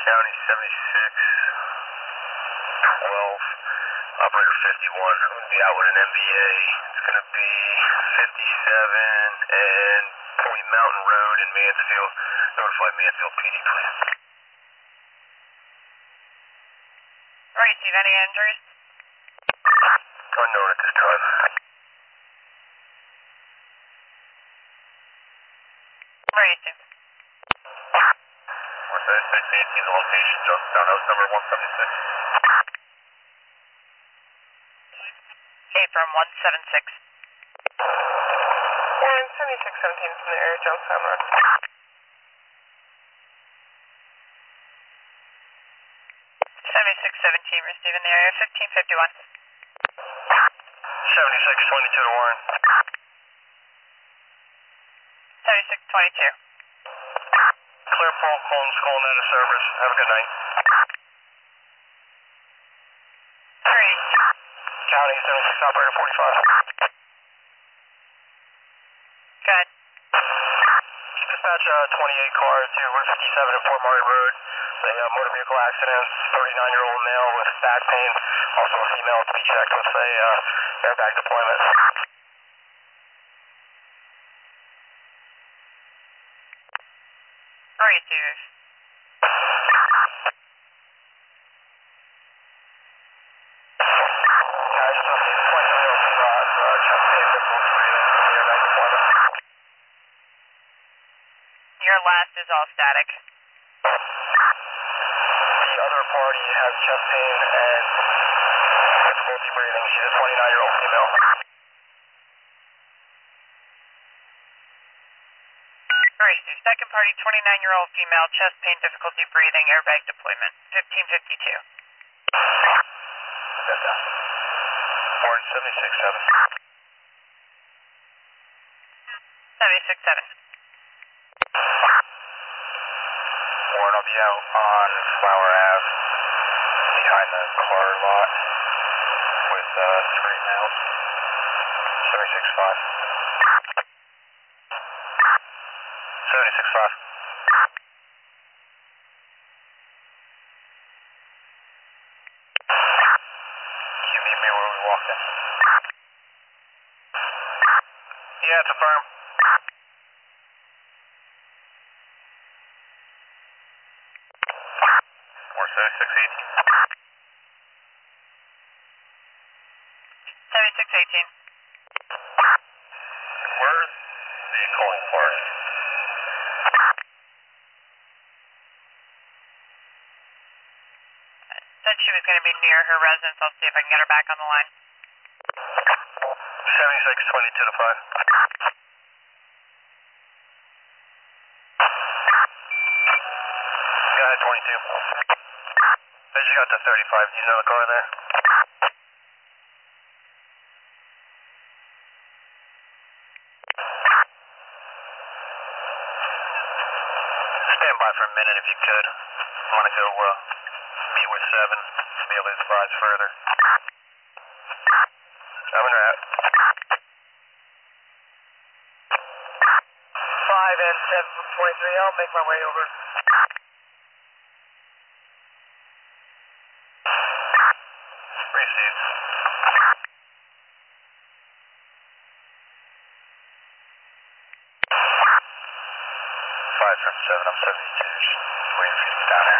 County 76, 12, operator 51. I'm going to be out with an MVA. It's going to be 57 and Point Mountain Road in Mansfield. Notify Mansfield PD, please. Receive any injuries? Unknown at this time. Receive. We're 76, the location, Johnstown House number 176. 8 from 176. And 7617 from the area, Jonestown Road. 7617, receiving the area, 1551. 7622 to Warren. 7622. Clear phone calls, calling out of service. Have a good night. 3. County 76, operator 45. Good. Dispatch 28 car to Route 57 at Fort Murray Road. A motor vehicle accident, 39-year-old male with back pain. Also a female to be checked with a airbag deployment. Receive. Your last is all static. The other party has chest pain and difficulty breathing. She's a 29-year-old female. Receive. Second party, 29-year-old female, chest pain, difficulty breathing, airbag deployment. 1552. That's that. Warren 76-7. 767. Warren, I'll be out on Flower Ave behind the car lot with 3 males. 76-5. 76-5. Can you meet me where we walked in? Yeah, it's a firm. We're 7618. 7618. Where's the calling party? Said she was going to be near her residence. I'll see if I can get her back on the line. 7622 to 5. Go ahead, 22. I just got to 35. Do you know the car there? Stand by for a minute if you could. I want to go meet with 7, be able to advise further. I'm in route. 5 and 7 from 23. I'll make my way over. Received. 5 from 7, I'm 72. Just waiting for you to get down there.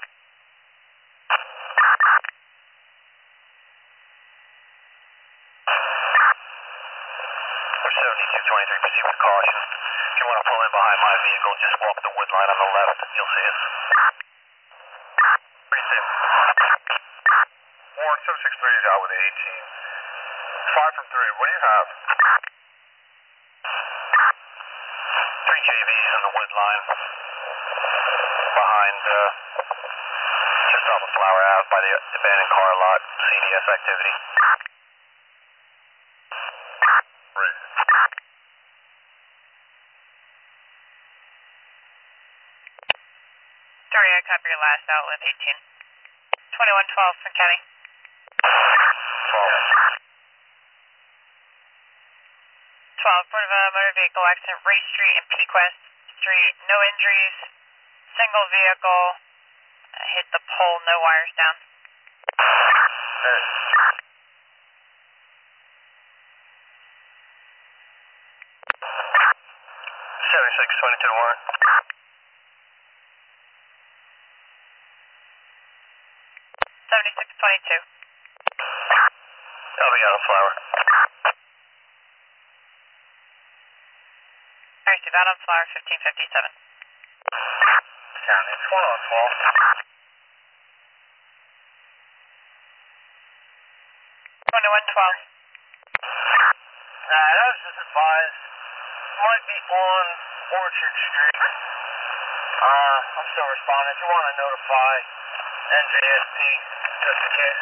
We're 7223, proceed with caution. If you want to pull in behind my vehicle, just walk the wood line on the left. You'll see us. Received. Warren 763 is out with 18. 5 from 3, what do you have? 3 JVs in the wood line behind, just off of Flower Ave by the abandoned car lot, CDS activity. Right. Sorry, I copy your last outlet, 18. 2112 from County. 12, part of a motor vehicle accident, Race Street and Pequest Street, no injuries, single vehicle, pole, no wires down. 7622 Warren. 7622. I'll be out on Flower. Alright, Steve, out on Flower, 1557. County, it's 1 on 12. 2112. Nah, that was just advised. Might be on Orchard Street. I'm still responding. If you want to notify NJSP, just in case.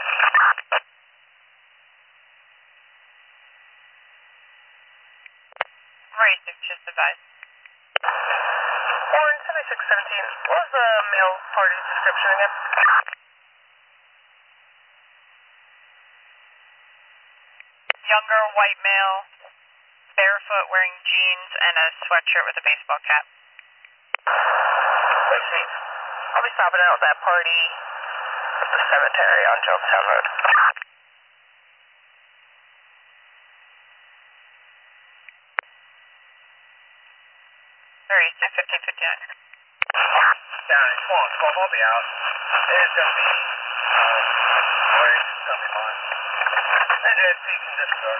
Right, Steve, just advised. Warren, 7617. What was the male party description again? Younger, white male, barefoot, wearing jeans, and a sweatshirt with a baseball cap. Let's see. I'll be stopping out at that party at the cemetery on Jonestown Road. Alright, Steve, 1559. County, it's 1 on 12. I'll be out. It is going to be, it's going to be fine. NJSP can just start.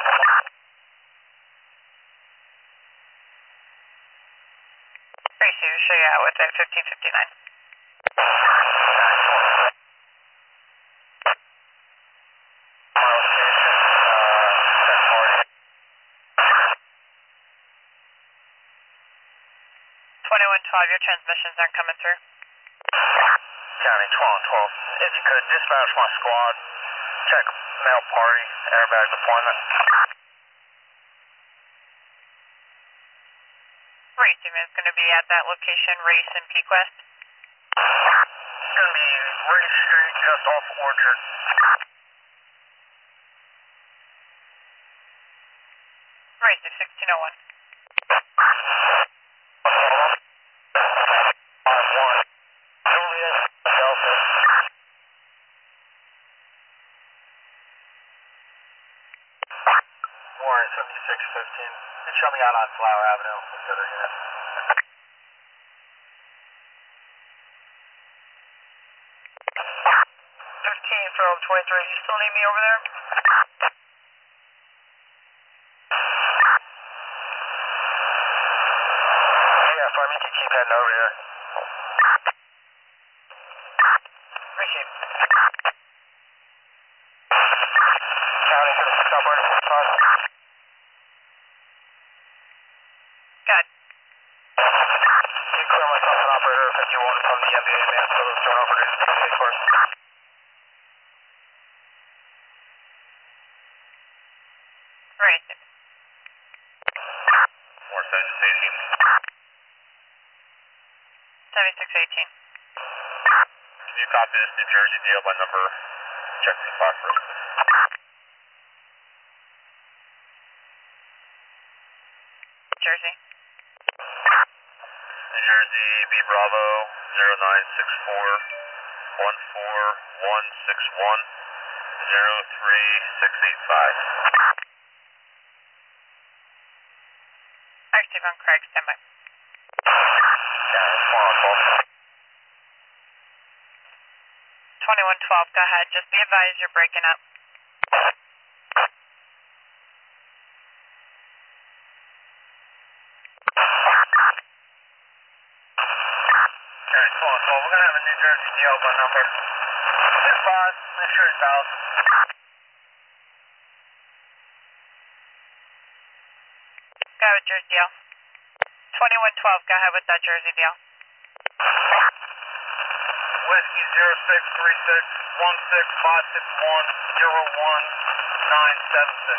Alright, Steve, we'll show you out with that 1559. Your transmissions aren't coming through. County, 12 on 12. If you could, dispatch my squad. Check male party, airbag deployment. Right, Steve, it's going to be at that location, Race and Pequest. It's going to be Race Street, just off Orchard. Right, Steve, 1601. Warren, 7615. And show me out on Flower Avenue with the other unit. 15 from 23. You still need me over there? Yeah, Farm, you can keep heading over here. Appreciate it. County, to the operator, fine. Good. You clear myself an operator 51 from the MBA man, so those turn over to the PCA course. Right. More 7618. 7618. Can you copy this New Jersey deal by number? Check the clock first, please. Jersey. New Jersey, B Bravo, 0964 14161 03685. Alright, Steve, on Craig, stand by. Yeah, it's 4 on 12. 2112, go ahead. Just be advised you're breaking up. Alright, 4 on 12. We're going to have a New Jersey deal by number 65. Make sure it's out. Go ahead with Jersey deal. 2112, go ahead with that Jersey deal. Whiskey 0636 16561 01976.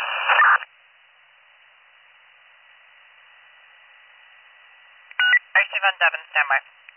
Alright, Steve, on Devon, stand by.